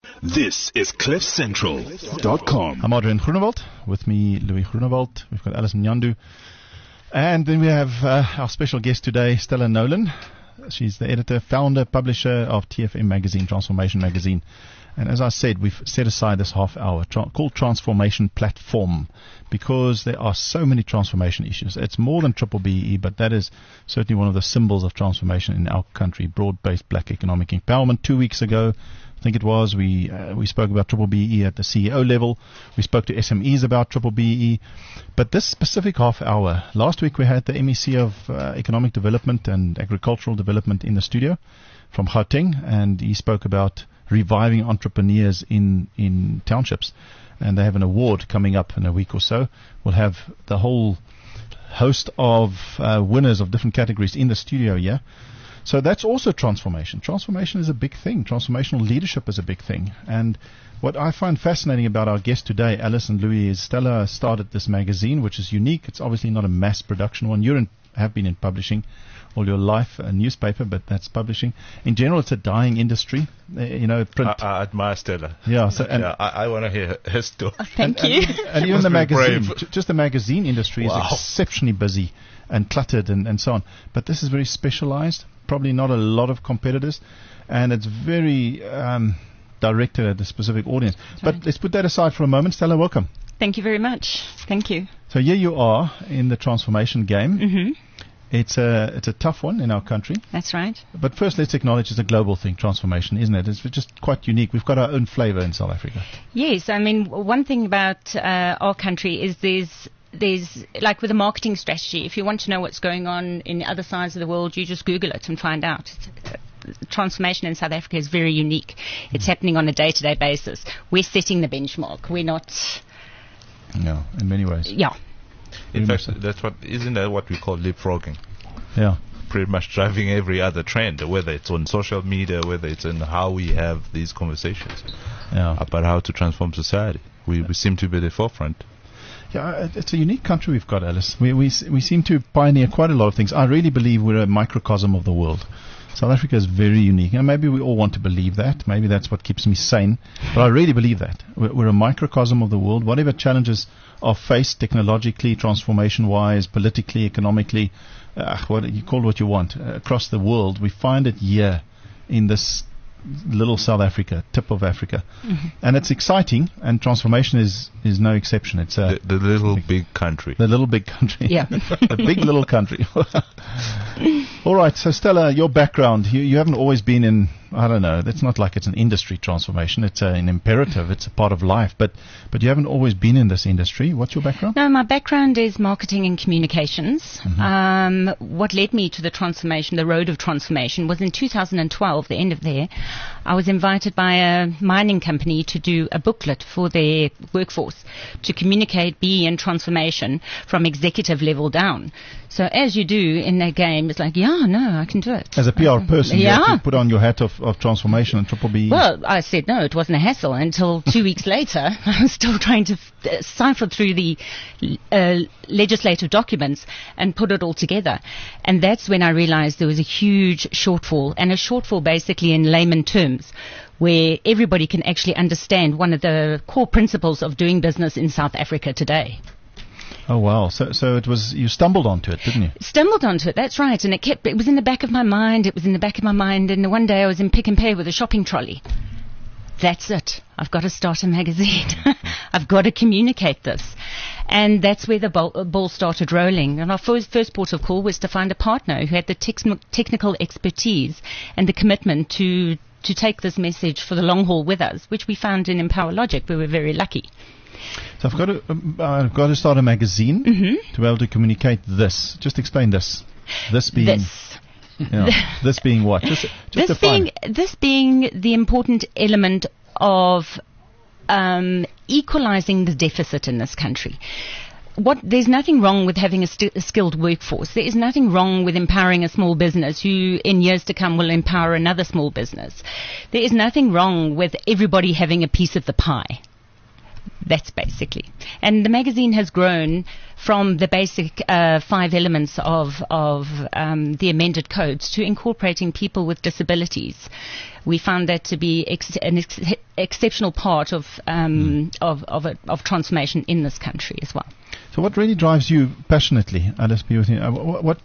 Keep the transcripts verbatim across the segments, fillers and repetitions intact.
This is cliff central dot com. I'm Adrian Groenewald. With me, Louis Groenewald. We've got Alison Nyandu. And then we have uh, our special guest today, Stella Nolan. She's the editor, founder, publisher of T F M Magazine, Transformation Magazine. And as I said, we've set aside this half hour tra- called Transformation Platform because there are so many transformation issues. It's more than triple B E, but that is certainly one of the symbols of transformation in our country, broad-based black economic empowerment. Two weeks ago, I think it was, we uh, we spoke about triple B E at the C E O level. We spoke to S M Es about triple B E. But this specific half hour, last week we had the M E C of uh, Economic Development and Agricultural Development in the studio from Gauteng, and he spoke about reviving entrepreneurs in, in townships. And they have an award coming up in a week or so. We'll have the whole host of uh, winners of different categories in the studio here. So that's also transformation. Transformation is a big thing. Transformational leadership is a big thing. And what I find fascinating about our guest today, Alice and Louis, is Stella started this magazine, which is unique. It's obviously not a mass production one. You have been in publishing all your life, a newspaper, but that's publishing. In general, it's a dying industry. Uh, you know, print. I, I admire Stella. Yeah, so and yeah, I, I want to hear her story. Oh, thank and, you. And, and even the magazine, j- just the magazine industry Wow. is exceptionally busy and cluttered and, and so on. But this is very specialized. Probably not a lot of competitors, and it's very um, directed at a specific audience. That's but right. Let's put that aside for a moment. Stella, welcome. Thank you very much. Thank you. So here you are in the transformation game. Mm-hmm. It's a it's a tough one in our country. That's right. But first, let's acknowledge it's a global thing, transformation, isn't it? It's just quite unique. We've got our own flavor in South Africa. Yes, I mean, one thing about uh, our country is there's there's like with a marketing strategy. If you want to know what's going on in other sides of the world, you just Google it and find out. Transformation in South Africa is very unique. It's mm. happening on a day-to-day basis. We're setting the benchmark. We're not. Yeah, in many ways. Yeah. In fact, that's what isn't that what we call leapfrogging? Yeah. Pretty much driving every other trend, whether it's on social media, whether it's in how we have these conversations yeah. about how to transform society. We, we seem to be at the forefront. Yeah, it's a unique country we've got, Alice. We, we we seem to pioneer quite a lot of things. I really believe we're a microcosm of the world. South Africa is very unique. And maybe we all want to believe that. Maybe that's what keeps me sane. But I really believe that. We're, we're a microcosm of the world. Whatever challenges are faced technologically, transformation-wise, politically, economically, uh, what you call it what you want, uh, across the world, we find it here in this little South Africa, tip of Africa. Mm-hmm. And it's exciting, and transformation is, is no exception. It's a the, the little big, big country. The little big country. Yeah. The big little country. All right, so Stella, your background, you, you haven't always been in, I don't know, it's not like it's an industry transformation, it's a, an imperative, it's a part of life, but, but you haven't always been in this industry. What's your background? No, my background is marketing and communications. Mm-hmm. Um, what led me to the transformation, the road of transformation, was in two thousand twelve, the end of there, I was invited by a mining company to do a booklet for their workforce to communicate B E and transformation from executive level down. So as you do in that game, it's like, yeah, no, I can do it. As a P R person, yeah. you have to put on your hat of, of transformation and triple B E. Well, I said no, it wasn't a hassle until two weeks later. I was still trying to f- uh, cipher through the uh, legislative documents and put it all together. And that's when I realized there was a huge shortfall, and a shortfall basically in layman terms, where everybody can actually understand one of the core principles of doing business in South Africa today. Oh wow! So, so it was you stumbled onto it, didn't you? Stumbled onto it. That's right. And it kept. It was in the back of my mind. It was in the back of my mind. And one day I was in Pick and Pay with a shopping trolley. That's it. I've got to start a magazine. I've got to communicate this. And that's where the ball, uh, ball started rolling. And our first, first port of call was to find a partner who had the tex- technical expertise and the commitment to to take this message for the long haul with us, which we found in Empower Logic. We were very lucky. So I've got to, um, I've got to start a magazine Mm-hmm. to be able to communicate this. Just explain this. This being, This. you know, this being what? Just, just This define being, this being the important element of um, equalizing the deficit in this country. What, there's nothing wrong with having a, st- a skilled workforce. There is nothing wrong with empowering a small business who in years to come will empower another small business. There is nothing wrong with everybody having a piece of the pie. That's basically. And the magazine has grown from the basic uh, five elements of, of um, the amended codes to incorporating people with disabilities. We found that to be ex- an ex- exceptional part of, um, mm. of, of, a, of transformation in this country as well. So what really drives you passionately, Alice, be with you? Uh, what, what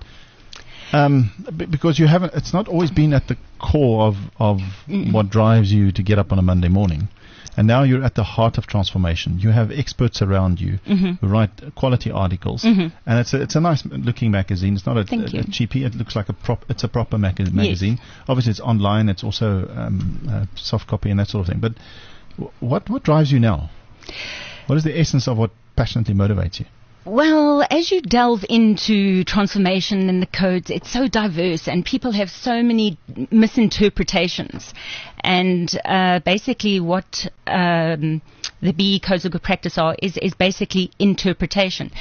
um, b- because you haven't, it's not always been at the core of, of mm. what drives you to get up on a Monday morning. And now you're at the heart of transformation. You have experts around you mm-hmm. who write quality articles, mm-hmm. and it's a, it's a nice looking magazine. It's not a, a, a cheapie. It looks like a prop. It's a proper maga- magazine. Yes. Obviously, it's online. It's also um, uh, soft copy and that sort of thing. But w- what what drives you now? What is the essence of what passionately motivates you? Well, as you delve into transformation and the codes, it's so diverse and people have so many misinterpretations. And uh, basically what um, the B E codes of good practice are is, is basically interpretation.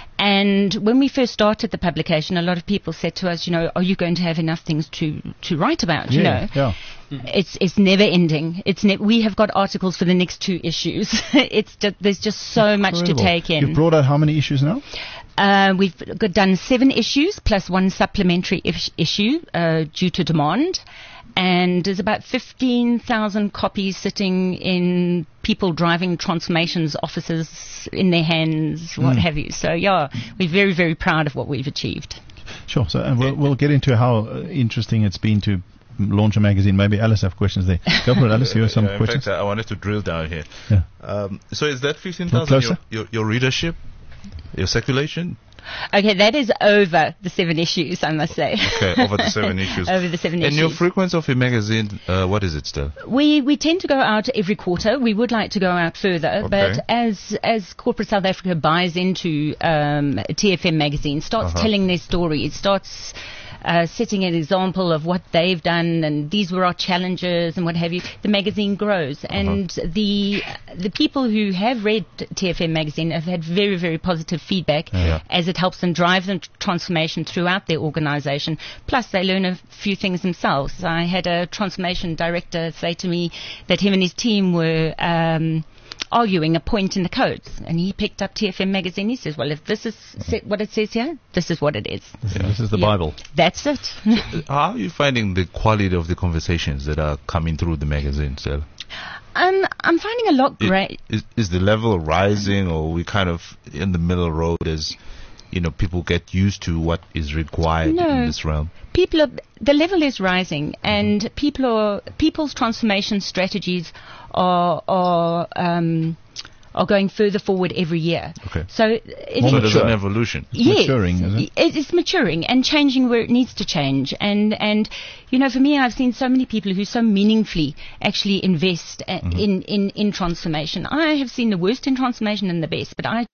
And when we first started the publication, a lot of people said to us, you know, are you going to have enough things to, to write about? Yeah, you know, yeah. It's it's never ending. It's ne- we have got articles for the next two issues. It's just, there's just so Incredible. much to take in. You've brought out how many issues now? Uh, we've got done seven issues plus one supplementary if- issue uh, due to demand. And there's about fifteen thousand copies sitting in people driving transformations offices in their hands, what mm. have you. So, yeah, we're very, very proud of what we've achieved. Sure. So, and we'll, we'll get into how uh, interesting it's been to launch a magazine. Maybe Alice have questions there. Go for it, Alice. You have some yeah, in questions? fact, I wanted to drill down here. Yeah. Um, so is that fifteen thousand your, your, your readership, your circulation? Okay, that is over the seven issues, I must say. Okay, over the seven issues. Over the seven and issues. And your frequency of your magazine, uh, what is it still? We we tend to go out every quarter. We would like to go out further, okay. but as as corporate South Africa buys into um, T F M magazine, starts uh-huh. telling their story, it starts uh, setting an example of what they've done, and these were our challenges and what have you, the magazine grows. And uh-huh. the the people who have read T F M magazine have had very, very positive feedback yeah. as it helps them drive the transformation throughout their organization. Plus, they learn a few things themselves. I had a transformation director say to me that him and his team were um, arguing a point in the codes, and he picked up T F M magazine. He says, well, if this is what it says here, this is what it is. Yeah. This is the yeah. Bible. That's it. So, how are you finding the quality of the conversations that are coming through the magazine, Stella? Um, I'm finding a lot great. Is, is the level rising, or we kind of in the middle road as, you know, people get used to what is required no. in this realm? People are, the level is rising, and mm-hmm. people are, people's transformation strategies are are um, are going further forward every year. Okay. So it More is there's an evolution. It's yes, maturing, is it? It is maturing and changing where it needs to change. And and you know, for me, I've seen so many people who so meaningfully actually invest uh, Mm-hmm. in in in transformation. I have seen the worst in transformation and the best, but I.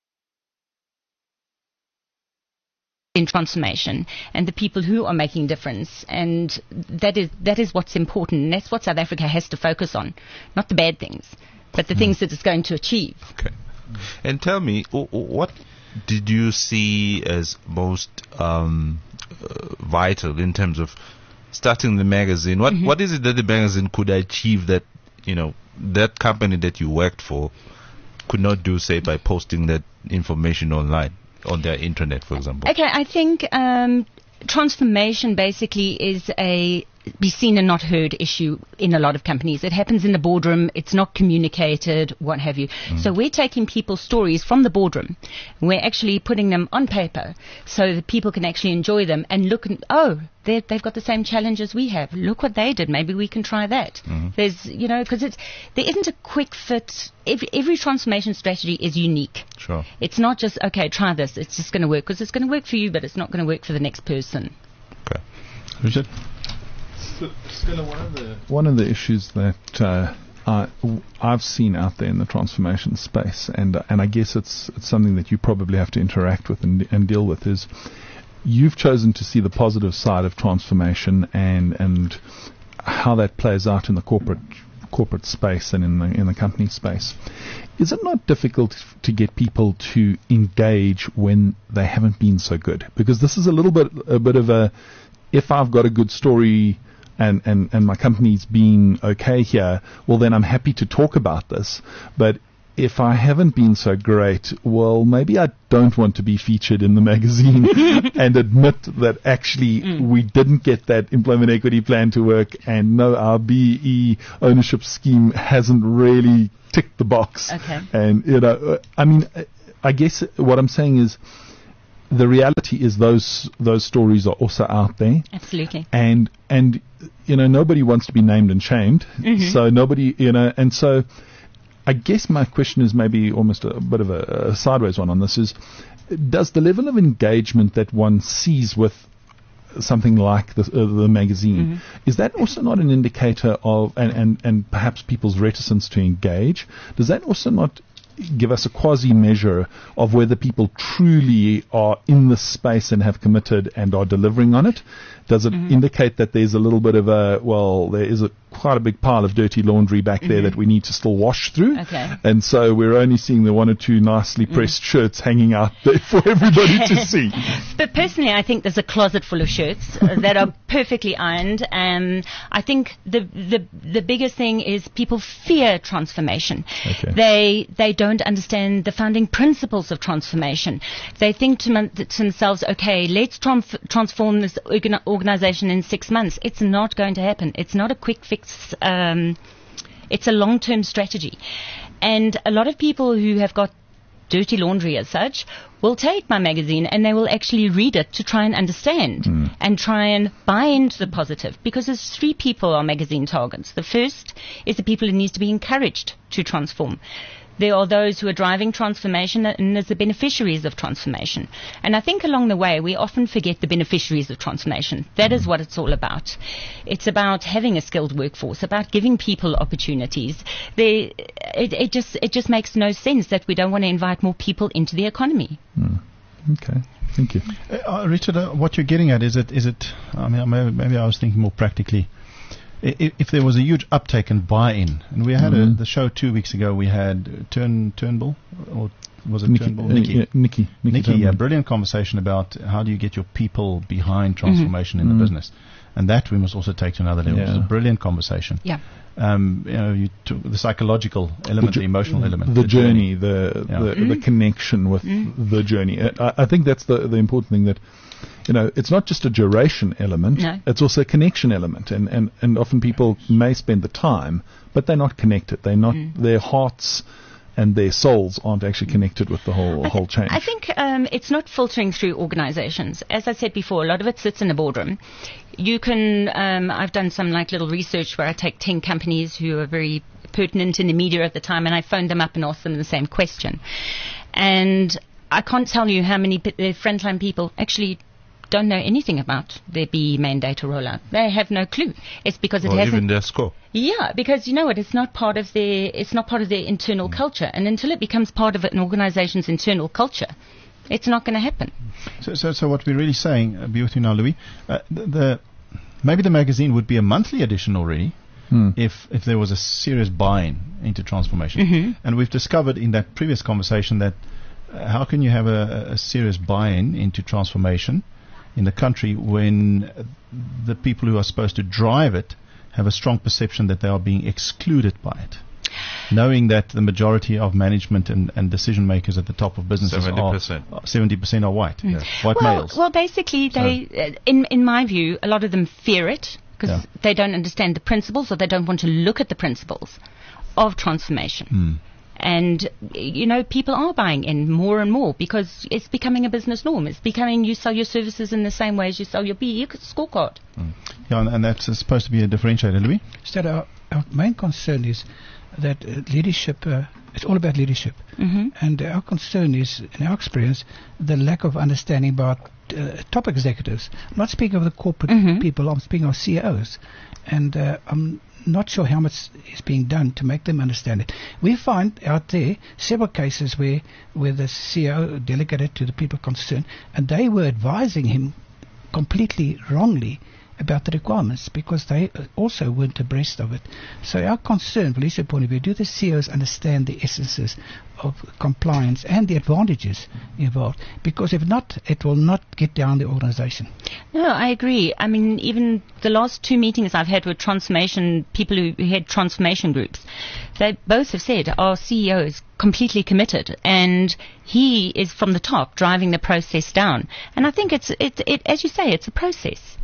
in transformation and the people who are making difference, and that is that is what's important, and that's what South Africa has to focus on, not the bad things, but the mm. things that it's going to achieve. Okay. And tell me, w- w- what did you see as most um, uh, vital in terms of starting the magazine? What mm-hmm. what is it that the magazine could achieve that, you know, that company that you worked for could not do, say, by posting that information online? On their internet, for example. Okay, I think um, transformation basically is a be seen and not heard issue in a lot of companies. It happens in the boardroom. It's not communicated, what have you. Mm. So we're taking people's stories from the boardroom. We're actually putting them on paper so that people can actually enjoy them and look and, oh, they've got the same challenges we have. Look what they did. Maybe we can try that. Mm-hmm. There's, you know, because it's, there isn't a quick fit. Every, every transformation strategy is unique. Sure. It's not just, okay, try this. It's just going to work because it's going to work for you, but it's not going to work for the next person. Okay. Richard? Stella, one of the one of the issues that uh, I, I've seen out there in the transformation space, and and I guess it's it's something that you probably have to interact with and, and deal with, is you've chosen to see the positive side of transformation and and how that plays out in the corporate corporate space and in the in the company space. Is it not difficult to get people to engage when they haven't been so good? Because this is a little bit a bit of a, if I've got a good story and, and, and my company's been okay here, well then I'm happy to talk about this. But if I haven't been so great, well, maybe I don't want to be featured in the magazine and admit that actually mm. we didn't get that employment equity plan to work, and no, our B E ownership scheme hasn't really ticked the box. Okay. And, you know, I mean, I guess what I'm saying is the reality is those those stories are also out there. Absolutely. And, and you know, nobody wants to be named and shamed. Mm-hmm. So nobody, you know, and so I guess my question is maybe almost a, a bit of a, a sideways one on this is, does the level of engagement that one sees with something like the, uh, the magazine, mm-hmm. is that also not an indicator of, and, and, and perhaps people's reticence to engage, does that also not give us a quasi-measure of whether people truly are in the space and have committed and are delivering on it? Does it mm-hmm. indicate that there's a little bit of a, well, there is a quite a big pile of dirty laundry back mm-hmm. there that we need to still wash through? Okay. And so we're only seeing the one or two nicely pressed mm. shirts hanging out there for everybody to see. But personally, I think there's a closet full of shirts uh, that are perfectly ironed. Um, I think the, the the biggest thing is people fear transformation. Okay. They they don't understand the founding principles of transformation. They think to, m- to themselves, okay, let's trans- transform this organ- organization in six months. It's not going to happen. It's not a quick fix. Um, it's a long-term strategy. And a lot of people who have got dirty laundry as such will take my magazine and they will actually read it to try and understand mm. and try and buy into the positive, because there's three people are magazine targets. The first is the people who need to be encouraged to transform. There are those who are driving transformation, and there's the beneficiaries of transformation. And I think along the way, we often forget the beneficiaries of transformation. That mm. is what it's all about. It's about having a skilled workforce, about giving people opportunities. They, it, it just it just makes no sense that we don't want to invite more people into the economy. Mm. Okay. Thank you. Uh, Richard, uh, what you're getting at, is it, is it, I mean, maybe, maybe I was thinking more practically. If, if there was a huge uptake and buy-in, and we had mm-hmm. a, the show two weeks ago, we had Turn Turnbull, or was it Nikki, Turnbull? Uh, Nikki. Yeah, Nikki. Nikki, Nikki, yeah, brilliant conversation about how do you get your people behind transformation mm-hmm. in the mm-hmm. business. And that we must also take to another level. Yeah. It was a brilliant conversation. Yeah. Um, you know, you took the psychological element, the, the emotional element, the, the journey, journey, the yeah. the, mm-hmm. the connection with mm-hmm. the journey. I, I think that's the the important thing, that, you know, it's not just a duration element, no. it's also a connection element. And, and, and often people may spend the time, but they're not connected. They're not, mm. their hearts and their souls aren't actually connected with the whole I th- whole change. I think um, it's not filtering through organizations. As I said before, a lot of it sits in the boardroom. You can, um, I've done some like little research where I take ten companies who are very pertinent in the media at the time, and I phoned them up and asked them the same question. And I can't tell you how many p- uh, frontline people actually don't know anything about their B E mandate or rollout. They have no clue. It's because it or hasn't. even their scope. Yeah, because you know what? It's not part of their. It's not part of their internal mm. culture, and until it becomes part of an organization's internal culture, it's not going to happen. So, so, so what we're really saying, uh, be with you now, Louis. Uh, the, the maybe the magazine would be a monthly edition already. Hmm. If if there was a serious buy-in into transformation, mm-hmm. and we've discovered in that previous conversation that uh, how can you have a, a serious buy-in into transformation in the country when the people who are supposed to drive it have a strong perception that they are being excluded by it, knowing that the majority of management and, and decision makers at the top of businesses seventy percent are seventy percent are white, mm. yeah. white well, males. Well, basically, they, uh, in in my view, a lot of them fear it because Yeah. they don't understand the principles, or they don't want to look at the principles of transformation. Mm. And, you know, people are buying in more and more because it's becoming a business norm. It's becoming you sell your services in the same way as you sell your B E scorecard. Mm. Yeah, and, and that's uh, supposed to be a differentiator, Louis. Instead, our, our main concern is that uh, leadership, uh, it's all about leadership. Mm-hmm. And uh, our concern is, in our experience, the lack of understanding about uh, top executives. I'm not speaking of the corporate Mm-hmm. people, I'm speaking of C E Os. And uh, I'm not sure how much is being done to make them understand it. We find out there several cases where, where the C E O delegated to the people concerned, and they were advising him completely wrongly about the requirements because they uh, also weren't abreast of it. So our concern, from a point of view, do the C E Os understand the essences of compliance and the advantages involved? Because if not, it will not get down the organization. No, I agree. I mean, even the last two meetings I've had with transformation, people who who head transformation groups, they both have said our C E O is completely committed and he is from the top driving the process down. And I think it's, it, it, as you say, it's a process.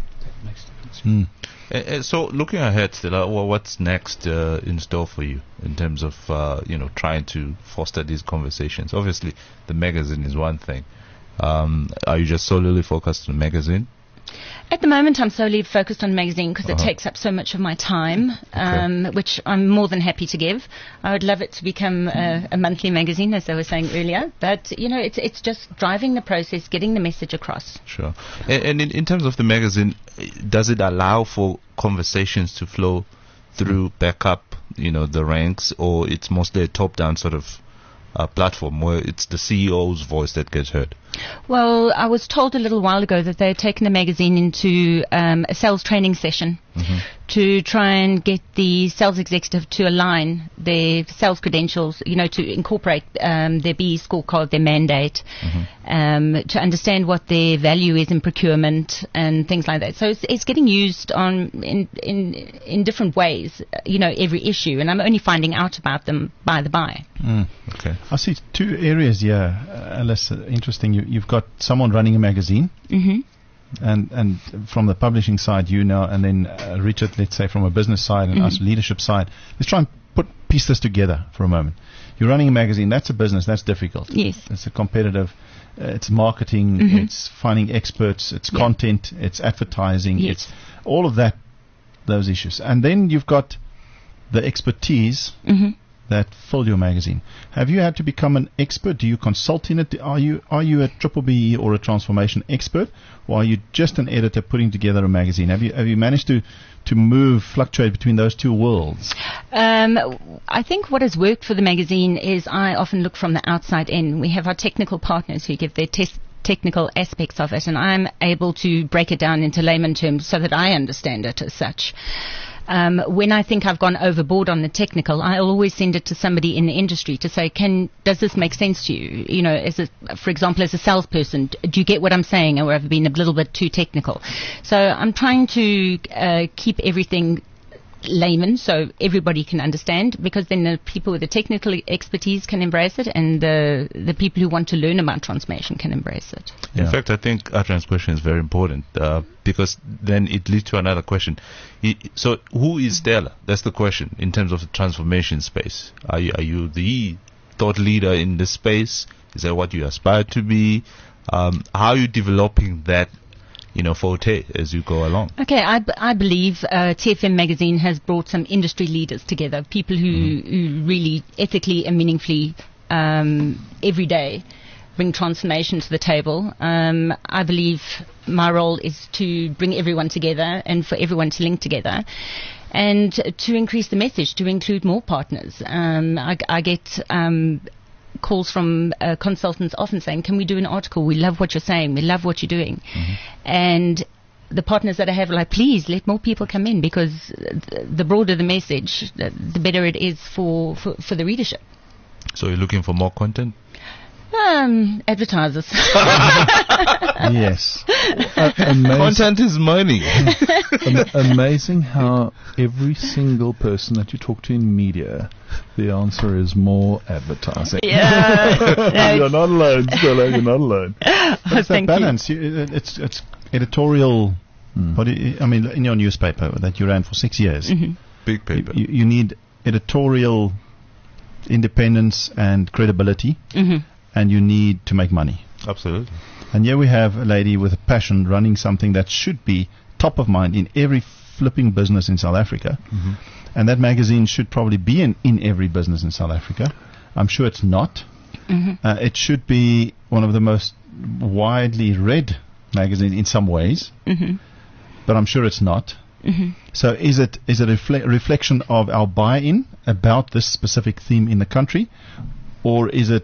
Mm. Uh, uh, so, looking ahead, Stella, well, what's next uh, in store for you in terms of uh, you know trying to foster these conversations? Obviously, the magazine is one thing. Um, are you just solely focused on the magazine? At the moment, I'm solely focused on magazine because Uh-huh. it takes up so much of my time, um, which I'm more than happy to give. I would love it to become a, a monthly magazine, as I was saying earlier. But, you know, it's it's just driving the process, getting the message across. Sure. And, and in, in terms of the magazine, does it allow for conversations to flow through back up, you know, the ranks, or it's mostly a top-down sort of uh, platform where it's the C E O's voice that gets heard? Well, I was told a little while ago that they had taken the magazine into um, a sales training session Mm-hmm. to try and get the sales executive to align their sales credentials, you know, to incorporate um, their B E scorecard, their mandate, Mm-hmm. um, to understand what their value is in procurement and things like that. So it's, it's getting used on in, in in different ways, uh, you know, every issue, and I'm only finding out about them by the by. Mm. Okay. I see two areas here, uh, Alice, uh, interesting. You, you've got someone running a magazine, hmm and and from the publishing side, you know, and then uh, Richard, let's say, from a business side and Mhm. us leadership side. Let's try and put piece this together for a moment. You're running a magazine. That's a business. That's difficult. Yes. It's a competitive. Uh, it's marketing. Mhm. It's finding experts. It's Yeah. content. It's advertising. Yes. It's all of that. Those issues, and then you've got the expertise hmm that fill your magazine. Have you had to become an expert? Do you consult in it? Are you are you a triple B E or a transformation expert, or are you just an editor putting together a magazine? Have you have you managed to to move, fluctuate between those two worlds? Um, I think what has worked for the magazine is I often look from the outside in. We have our technical partners who give their test technical aspects of it, and I'm able to break it down into layman terms so that I understand it as such. Um, when I think I've gone overboard on the technical, I'll always send it to somebody in the industry to say, "Can does this make sense to you?" You know, as a, for example, as a salesperson, d- do you get what I'm saying, or have I been a little bit too technical? So I'm trying to uh, keep everything layman so everybody can understand, because then the people with the technical expertise can embrace it, and the the people who want to learn about transformation can embrace it. In Yeah. fact, I think Adrian's question is very important uh, because then it leads to another question. I, so, who is Stella? That's the question in terms of the transformation space. Are you, are you the thought leader in this space? Is that what you aspire to be? Um, how are you developing that, you know, forte as you go along? Okay, I, b- I believe uh, T F M magazine has brought some industry leaders together, people who, who really ethically and meaningfully um, every day bring transformation to the table. Um, I believe my role is to bring everyone together and for everyone to link together, and to increase the message, to include more partners. Um, I, I get um, calls from uh, consultants often saying, "Can we do an article? We love what you're saying. We love what you're doing." And the partners that I have are like, "Please let more people come in, because th- the broader the message, the, the better it is for, for, for the readership." So, you're looking for more content? Um, advertisers. Yes. Uh, amazing, Content is money. am- amazing how every single person that you talk to in media, the answer is more advertising. Yeah. You're not alone, Stella. You're not alone. But it's that Thank you. balance. You, it- it's it's editorial. Mm. What do you, I mean, in your newspaper that you ran for six years, Mhm. Big you, paper. you, you need editorial independence and credibility, Mhm. and you need to make money. Absolutely. And here we have a lady with a passion running something that should be top of mind in every flipping business in South Africa. Mhm. And that magazine should probably be in, in every business in South Africa. I'm sure it's not. Mhm. Uh, it should be one of the most widely read magazines in some ways, Mhm. but I'm sure it's not. Mhm. So is it is it a refle- reflection of our buy-in about this specific theme in the country, or is it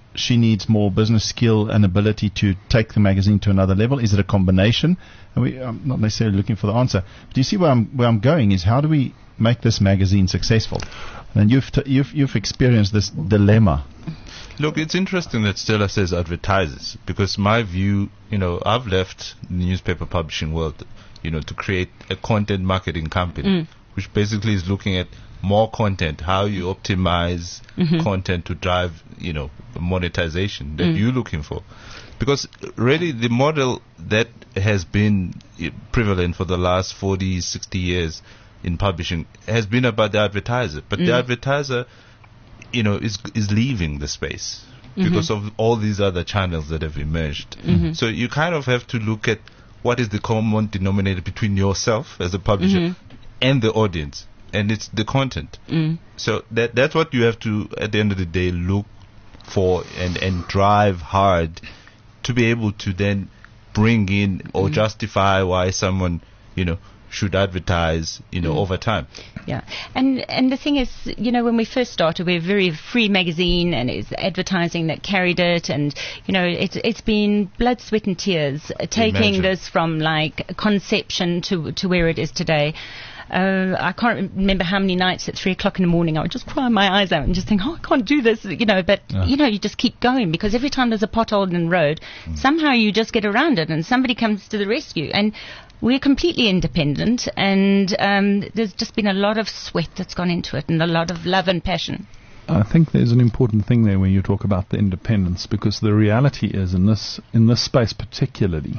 she needs more business skill and ability to take the magazine to another level? Is it a combination? And we, I'm not necessarily looking for the answer. But do you see where I'm where I'm going? Is how do we make this magazine successful? And you've t- you've you've experienced this dilemma. Look, it's interesting that Stella says advertisers, because my view, you know, I've left the newspaper publishing world, you know, to create a content marketing company, mm. which basically is looking at more content, how you optimize mm-hmm. content to drive, you know, monetization that mm. you're looking for. Because really the model that has been prevalent for the last forty, sixty years in publishing has been about the advertiser. But mm. the advertiser, you know, is is leaving the space mm-hmm. because of all these other channels that have emerged. Mm-hmm. So you kind of have to look at what is the common denominator between yourself as a publisher mm-hmm. and the audience. And it's the content. Mm. So that that's what you have to, at the end of the day, look for and, and drive hard to be able to then bring in or mm. justify why someone, you know, should advertise, you know, mm. over time. Yeah. And and the thing is, you know, when we first started, we were a very free magazine, and it's advertising that carried it, and, you know, it's it's been blood, sweat and tears uh, taking Imagine. this from, like, conception to to where it is today. Uh, I can't remember how many nights at three o'clock in the morning I would just cry my eyes out and just think, oh, I can't do this, you know, but, yeah. you know, you just keep going, because every time there's a pothole in the road, mm. somehow you just get around it and somebody comes to the rescue. And we're completely independent, and um, there's just been a lot of sweat that's gone into it and a lot of love and passion. I think there's an important thing there when you talk about the independence, because the reality is in this in this space particularly,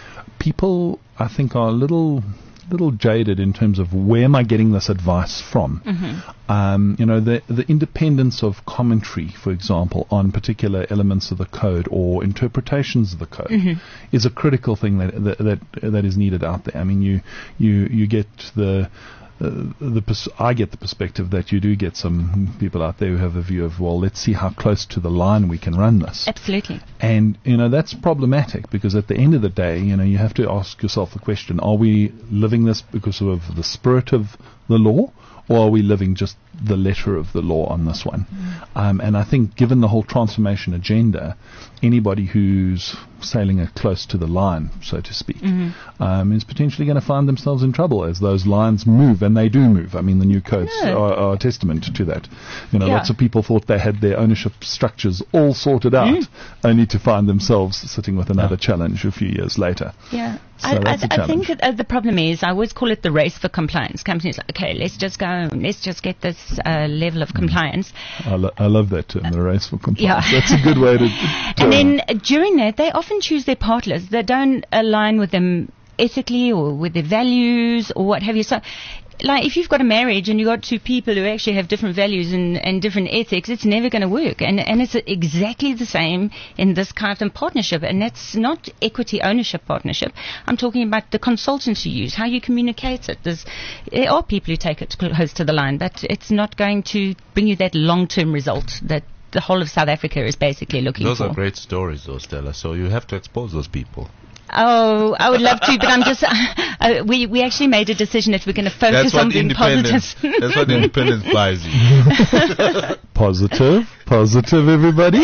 people, I think, are a little... little jaded in terms of where am I getting this advice from. Mm-hmm. Um, you know, the the independence of commentary, for example, on particular elements of the code or interpretations of the code mm-hmm. is a critical thing that, that that that is needed out there. I mean, you you you get the Uh, the pers- I get the perspective that you do get some people out there who have a view of, well, let's see how close to the line we can run this. Absolutely. And, you know, that's problematic, because at the end of the day, you know, you have to ask yourself the question, are we living this because of the spirit of the law, or are we living just the letter of the law on this one? Mm. Um, and I think given the whole transformation agenda, anybody who's sailing it close to the line, so to speak, mm-hmm. um, is potentially going to find themselves in trouble as those lines move, and they do move. I mean, the new codes yeah. are, are a testament to that. You know, yeah. lots of people thought they had their ownership structures all sorted out, mm. only to find themselves sitting with another yeah. challenge a few years later. Yeah. So I, that's I, a challenge. I think uh, the problem is, I always call it the race for compliance. Companies like, okay, let's just go, let's just get this uh, level of compliance. I, lo- I love that term, the race for compliance. Yeah. That's a good way to... to and then uh, during that, they often choose their partners that don't align with them ethically or with their values or what have you. So, like, if you've got a marriage and you've got two people who actually have different values and, and different ethics, it's never going to work. And and it's exactly the same in this kind of partnership. And that's not equity ownership partnership. I'm talking about the consultants you use, how you communicate it. There's, there are people who take it close to the line, but it's not going to bring you that long-term result that the whole of South Africa is basically looking those for. Those are great stories, though, Stella. So you have to expose those people. Oh, I would love to, but I'm just. Uh, we we actually made a decision that we're going to focus on being positive. That's what independence buys you. Positive, positive, everybody.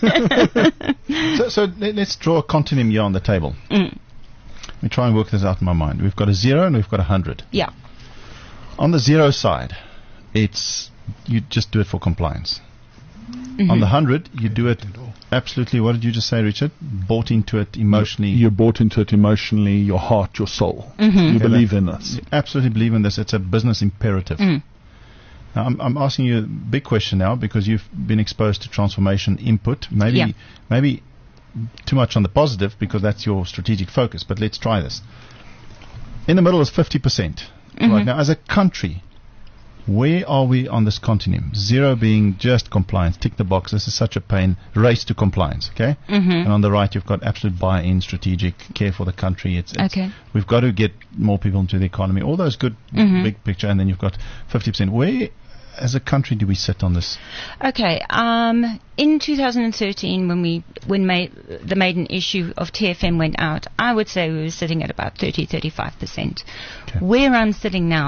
so, so let's draw a continuum here on the table. Mm. Let me try and work this out in my mind. We've got a zero and we've got a hundred. Yeah. On the zero side, it's you just do it for compliance. Mm-hmm. On the hundred, you do it absolutely. What did you just say, Richard? Bought into it emotionally. You're, you're bought into it emotionally, your heart, your soul. Mm-hmm. You okay, believe in this. You absolutely believe in this. It's a business imperative. Mm. Now, I'm, I'm asking you a big question now, because you've been exposed to transformation input. Maybe, yeah. maybe too much on the positive, because that's your strategic focus. But let's try this. In the middle is fifty percent. Mm-hmm. Right now, as a country, where are we on this continuum? Zero being just compliance, tick the box, this is such a pain, race to compliance, okay? Mm-hmm. And on the right, you've got absolute buy-in, strategic, care for the country. It's, it's okay. We've got to get more people into the economy, all those good mm-hmm. big picture, and then you've got fifty percent. Where, as a country, do we sit on this? Okay, um, in two thousand thirteen, when we when ma- the maiden issue of T F M went out, I would say we were sitting at about thirty, thirty-five percent. Okay. Where I'm sitting now,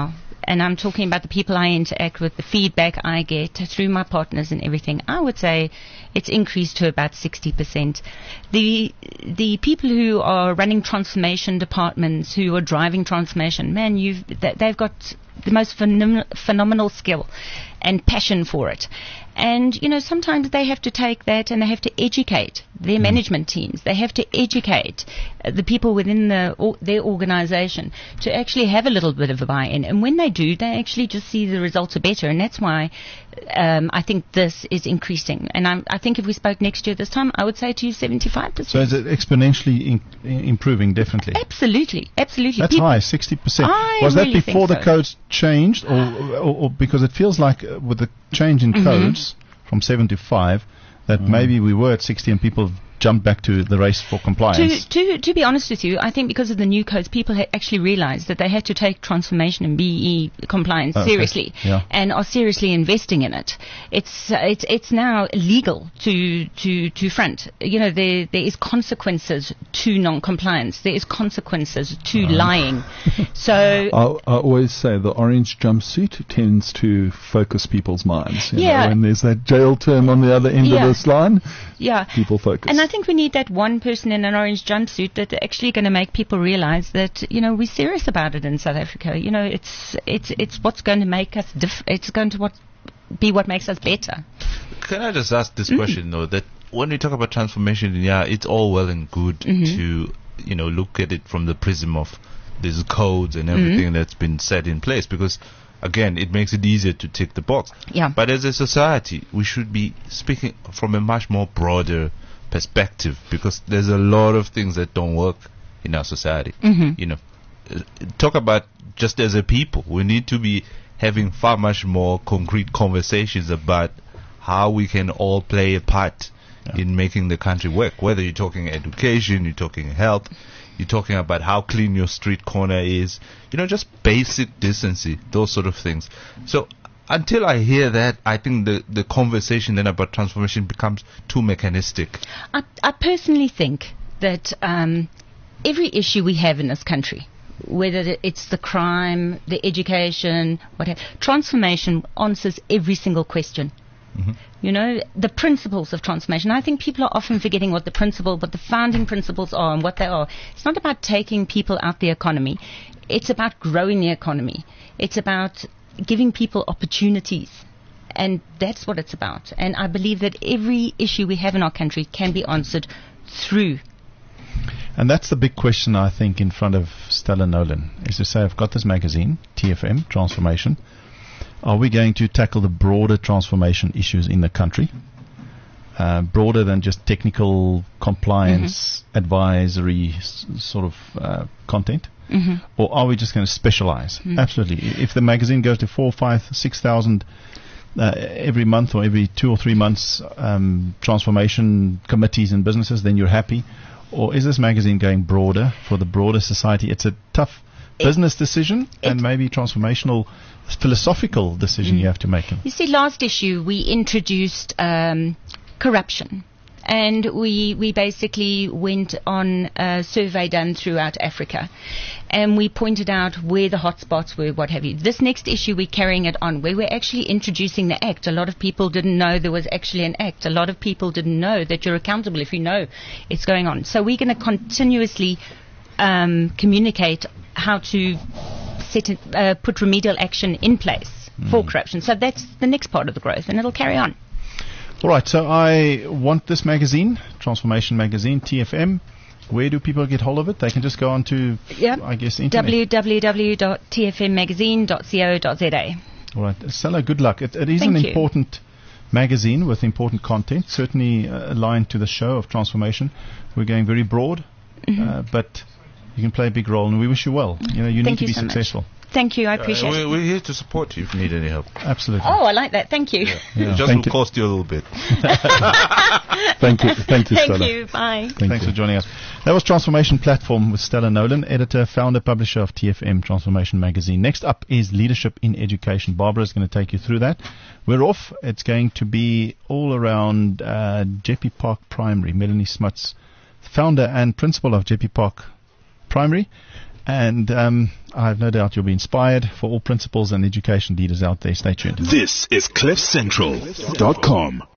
and I'm talking about the people I interact with, the feedback I get through my partners and everything, I would say it's increased to about sixty percent. The the people who are running transformation departments, who are driving transformation, man, you've th- they've got the most phenom- phenomenal skill and passion for it. And, you know, sometimes they have to take that and they have to educate their mm. management teams. They have to educate uh, the people within the, or, their organization to actually have a little bit of a buy-in. And when they do, they actually just see the results are better. And that's why um, I think this is increasing. And I'm, I think if we spoke next year this time, I would say to you seventy-five percent. So is it exponentially in, improving, definitely? Absolutely, absolutely. That's People, high, sixty percent. I Was really that before think the so. codes changed? Or, or, or because it feels like uh, with the change in Mm-hmm. codes from seven to five, that Mm. maybe we were at sixty and people jumped back to the race for compliance. To, to, to be honest with you, I think because of the new codes, people ha- actually realized that they had to take transformation and B E compliance Oh, okay. seriously, Yeah. and are seriously investing in it. It's uh, it's it's now legal to to to front. You know, there there is consequences to non-compliance. There is consequences to Uh-huh. lying. So I, I always say the orange jumpsuit tends to focus people's minds. You Yeah. know, when there's that jail term on the other end Yeah. of this line, yeah. people focus. And I think we need that one person in an orange jumpsuit that's actually going to make people realize that, you know, we're serious about it in South Africa. You know, it's it's it's what's going to make us diff- it's going to what be what makes us better. Can I just ask this Mm. question though? That when we talk about transformation, yeah, it's all well and good Mhm. to, you know, look at it from the prism of these codes and everything Mhm. that's been set in place, because again, it makes it easier to tick the box. Yeah. But as a society, we should be speaking from a much more broader perspective, because there's a lot of things that don't work in our society. Mhm. You know, uh, talk about just as a people, we need to be having far much more concrete conversations about how we can all play a part Yeah. in making the country work. Whether you're talking education, you're talking health, you're talking about how clean your street corner is, you know, just basic decency, those sort of things. So until I hear that, I think the, the conversation then about transformation becomes too mechanistic. I, I personally think that um, every issue we have in this country, whether it's the crime, the education, whatever, transformation answers every single question. Mhm. You know, the principles of transformation. I think people are often forgetting what the principle, what the founding principles are and what they are. It's not about taking people out the economy. It's about growing the economy. It's about giving people opportunities. And that's what it's about. And I believe that every issue we have in our country can be answered through. And that's the big question, I think, in front of Stella Nolan, is to say, I've got this magazine, T F M, Transformation. Are we going to tackle the broader transformation issues in the country? Uh, broader than just technical compliance, advisory s- sort of uh, content? Mm-hmm. Or are we just going to specialize? Mm. Absolutely. I- If the magazine goes to four, five, six thousand uh, every month or every two or three months, um, transformation committees and businesses, then you're happy. Or is this magazine going broader for the broader society? It's a tough It- business decision and it- maybe transformational, philosophical decision Mm. you have to make. You see, last issue we introduced um, corruption. And we we basically went on a survey done throughout Africa. And we pointed out where the hotspots were, what have you. This next issue, we're carrying it on, where we're actually introducing the act. A lot of people didn't know there was actually an act. A lot of people didn't know that you're accountable if you know it's going on. So we're going to continuously um, communicate how to set it, uh, put remedial action in place for corruption. So that's the next part of the growth, and it'll carry on. All right, so I want this magazine, Transformation Magazine, T F M. Where do people get hold of it? They can just go on to, Yep. I guess, internet. w w w dot t f m magazine dot co dot z a. All right, Stella, good luck. It, it is Thank an you. important magazine with important content, certainly uh, aligned to the show of transformation. We're going very broad, Mm-hmm. uh, but you can play a big role, and we wish you well. You know, you Thank need to you be so much. successful. Thank you, I appreciate Uh, it. we're, we're here to support you if you need any help. Absolutely. Oh, I like that. Thank you. Yeah, it just thank will you. cost you a little bit. Thank you, thank you, Thank Stella. you. Bye. Thank Thanks you. for joining us. That was Transformation Platform with Stella Nolan, editor, founder, publisher of T F M Transformation Magazine. Next up is Leadership in Education. Barbara is going to take you through that. We're off. It's going to be all around uh, Jeppe Park Primary. Melanie Smuts, founder and principal of Jeppe Park Primary. And um, I have no doubt you'll be inspired. For all principals and education leaders out there, stay tuned. This is cliff central dot com.